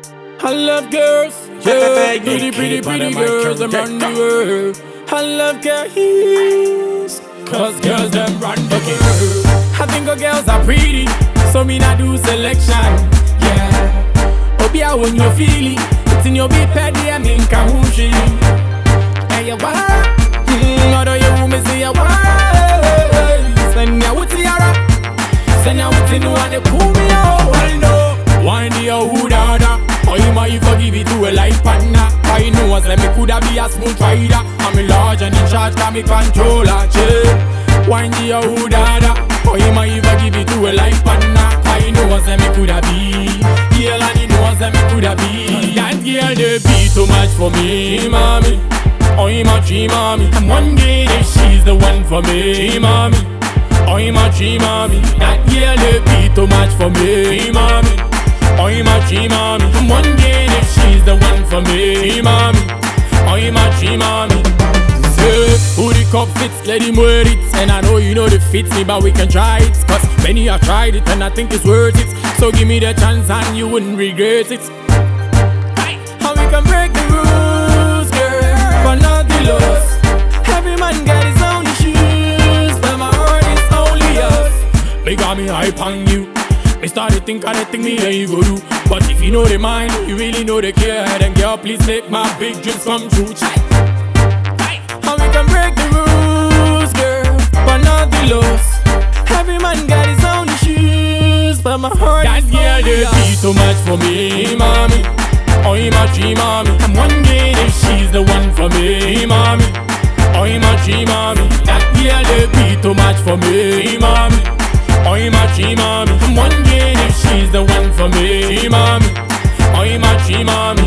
I love girls, yeah, pretty girls them run the world. I love girls, cause girls them run the world. I think our girls are pretty, so me not do selection, yeah. Obia when you feel it, it's in your big paddy and in kahushi. And you what? Other you women say you what? Send ya with tiara, send ya with no one to pull me out. I know, one day who dada. Oh, you might forgive it to a life partner. I know as let me coulda be a smooth rider. I'm in large and in charge, got me controller, chill. One day who dada. Oh, you might forgive it to a life partner. I know as let me coulda be. Girl, and you know as let me coulda be. That girl, they be too much for me, mommy. Oh, you my dream, mommy. And one day that she's the one for me, mommy. Oh, you my dream, mommy. That girl, they be too much for me, mommy. Oh, you my dream, mommy. And one day that she's the one for me, mommy. Oh, you my dream, mommy. Say, who the cup fits, let him wear it. And I know you know the fits me, but we can try it. Cause many have tried it and I think it's worth it. So give me the chance and you wouldn't regret it. And we can break the rules, girl, but not the laws. Every man got his own issues, but my heart is only yours. They got me hype on you. Me started think of the thing me and you go do. But if you know the mind, you really know the care. Then girl, please make my big dreams come true. And we can break the rules, girl, but not the laws. Every man got his own issues, but my heart is girl, they be too much for me, mommy. Oh, you my dream, mommy. And one day that she's the one for me, mommy. Oh, you my dream, mommy. That girl, they be too much for me, mommy. Oh, you my dream, mommy. And one day that she's the one for me, mommy. Oh, you my dream, mommy.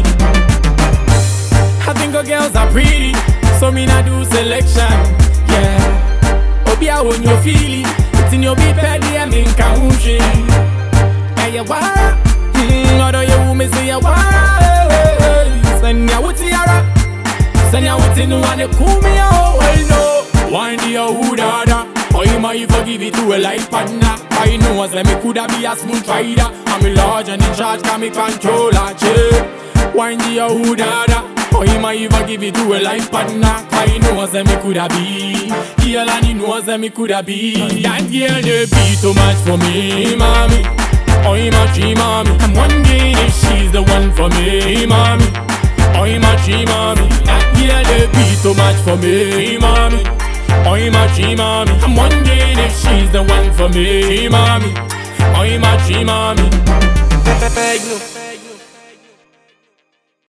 I think our girls are pretty, so me not do selection, yeah. Obia when you feel it, it's in your big paddy and in kahushi. And you what? Other you women say you what? Send ya with tiara, send ya with no one to pull me out. I know, one day who dada. Oh, you might forgive it to a life partner. I know as let me coulda be a smooth rider. I'm in large and in charge, got me controller, chill. One day who dada. Oh, you might forgive it to a life partner. I know as let me coulda be. Girl, and you know as let me coulda be. That girl, they be too much for me, mommy. Oh, you my dream, mommy. And one day that she's the one for me, mommy. Oh, you my dream, mommy. That girl, they be too much for me, mommy. Oh, you my dream, mommy. And one day that she's the one for me, mommy. Oh, you my dream, mommy.